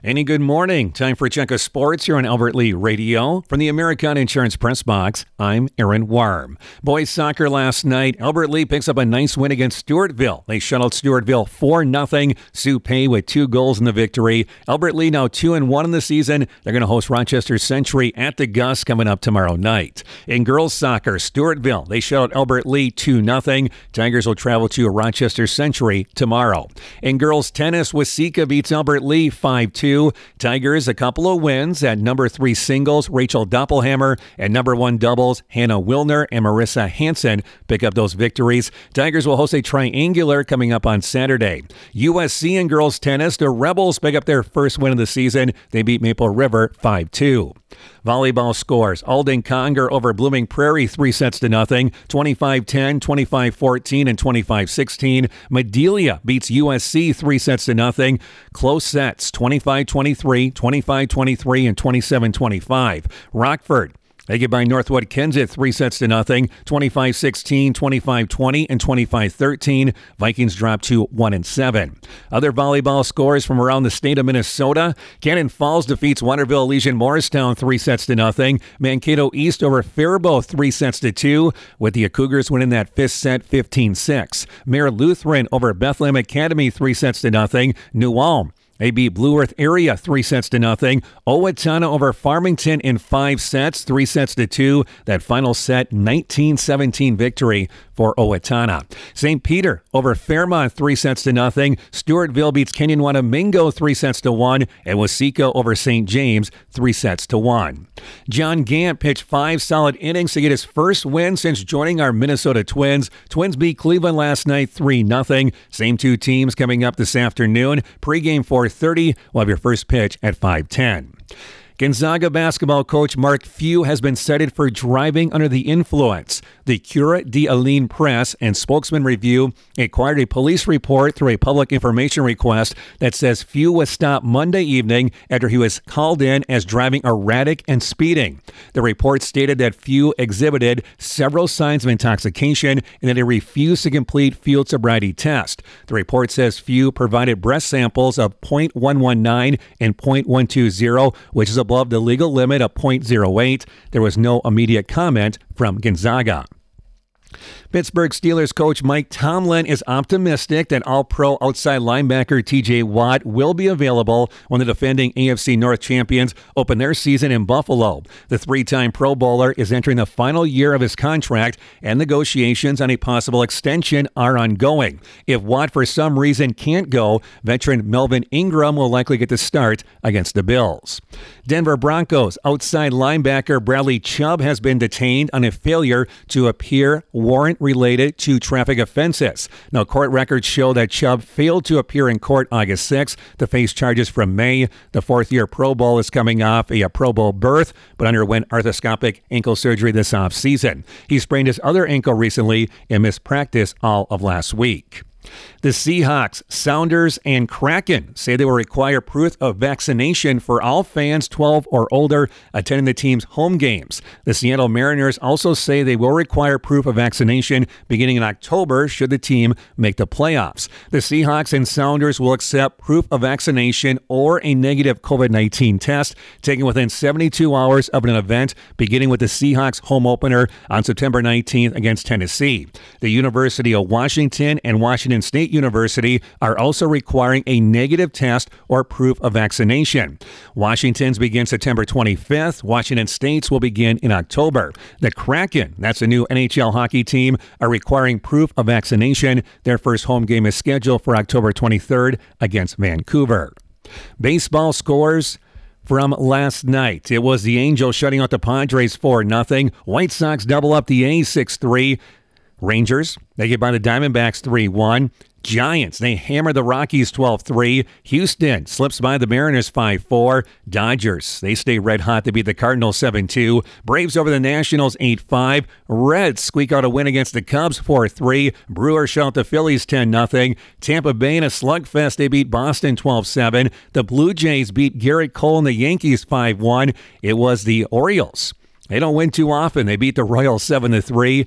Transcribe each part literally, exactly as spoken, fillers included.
Any good morning. Time for a check of sports here on Albert Lee Radio. From the American Insurance Press Box, I'm Aaron Warm. Boys soccer last night. Albert Lee picks up a nice win against Stewartville. They shut out Stewartville four nothing. Sue Pay with two goals in the victory. Albert Lee now two and one in the season. They're going to host Rochester Century at the Gus coming up tomorrow night. In girls soccer, Stewartville, they shut out Albert Lee two nothing. Tigers will travel to Rochester Century tomorrow. In girls tennis, Waseca beats Albert Lee five two. Tigers, a couple of wins at number three singles, Rachel Doppelhammer, and number one doubles, Hannah Wilner and Marissa Hansen pick up those victories. Tigers will host a triangular coming up on Saturday. U S C in girls tennis, the Rebels pick up their first win of the season. They beat Maple River five two. Volleyball scores. Alden Conger over Blooming Prairie three sets to nothing. twenty-five ten, twenty-five fourteen, and twenty-five sixteen. Madelia beats U S C three sets to nothing. Close sets, twenty-five twenty-three, twenty-five twenty-three, and twenty-seven twenty-five. Rockford, they get by Northwood Kensett three sets to nothing, twenty-five sixteen, twenty-five twenty, and twenty-five thirteen. Vikings drop to one and seven. Other volleyball scores from around the state of Minnesota. Cannon Falls defeats Waterville Legion Morristown three sets to nothing. Mankato East over Faribault three sets to two, with the Cougars winning that fifth set fifteen six. Mare Lutheran over Bethlehem Academy three sets to nothing. New Ulm, they beat Blue Earth Area three sets to nothing. Owatonna over Farmington in five sets, three sets to two. That final set, nineteen seventeen victory for Owatonna. Saint Peter over Fairmont three sets to nothing. Stewartville beats Kenyon Wanamingo three sets to one. And Waseca over Saint James three sets to one. John Gant pitched five solid innings to get his first win since joining our Minnesota Twins. Twins beat Cleveland last night three nothing. Same two teams coming up this afternoon. Pregame four thirty. We'll have your first pitch at five ten. Gonzaga basketball coach Mark Few has been cited for driving under the influence. The Cura d'Alene Press and Spokesman Review acquired a police report through a public information request that says Few was stopped Monday evening after he was called in as driving erratic and speeding. The report stated that Few exhibited several signs of intoxication and that he refused to complete field sobriety test. The report says Few provided breath samples of point one one nine and point one two zero, which is above the legal limit of point zero eight. There was no immediate comment from Gonzaga. Pittsburgh Steelers coach Mike Tomlin is optimistic that All-Pro outside linebacker T J Watt will be available when the defending A F C North champions open their season in Buffalo. The three-time Pro Bowler is entering the final year of his contract, and negotiations on a possible extension are ongoing. If Watt for some reason can't go, veteran Melvin Ingram will likely get the start against the Bills. Denver Broncos outside linebacker Bradley Chubb has been detained on a failure to appear warrant related to traffic offenses. Now, court records show that Chubb failed to appear in court August sixth to face charges from May. The fourth-year Pro Bowl is coming off a, a Pro Bowl berth, but underwent arthroscopic ankle surgery this offseason. He sprained his other ankle recently and missed practice all of last week. The Seahawks, Sounders, and Kraken say they will require proof of vaccination for all fans twelve or older attending the team's home games. The Seattle Mariners also say they will require proof of vaccination beginning in October should the team make the playoffs. The Seahawks and Sounders will accept proof of vaccination or a negative covid nineteen test taken within seventy-two hours of an event, beginning with the Seahawks home opener on September nineteenth against Tennessee. The University of Washington and Washington State University are also requiring a negative test or proof of vaccination. Washington's begin September twenty-fifth. Washington State's will begin in October. The Kraken, that's a new N H L hockey team, are requiring proof of vaccination. Their first home game is scheduled for October twenty-third against Vancouver. Baseball scores from last night. It was the Angels shutting out the Padres four nothing. White Sox double up the A's six three. Rangers, they get by the Diamondbacks three one. Giants, they hammer the Rockies twelve three. Houston slips by the Mariners five four. Dodgers, they stay red hot to beat the Cardinals seven two. Braves over the Nationals eight five. Reds squeak out a win against the Cubs four three. Brewers shout the Phillies ten nothing. Tampa Bay in a slugfest, they beat Boston twelve seven. The Blue Jays beat Garrett Cole and the Yankees five one. It was the Orioles. They don't win too often. They beat the Royals seven to three.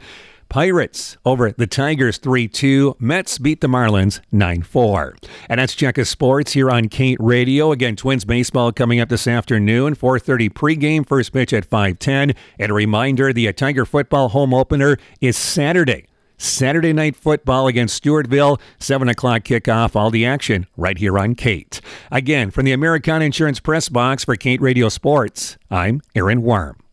Pirates over the Tigers three two. Mets beat the Marlins nine four. And that's Check of Sports here on Kate Radio. Again, Twins baseball coming up this afternoon. four thirty pregame, first pitch at five ten. And a reminder, the Tiger football home opener is Saturday. Saturday Night Football against Stewartville, seven o'clock kickoff. All the action right here on Kate. Again, from the American Insurance Press Box for Kate Radio Sports, I'm Aaron Worm.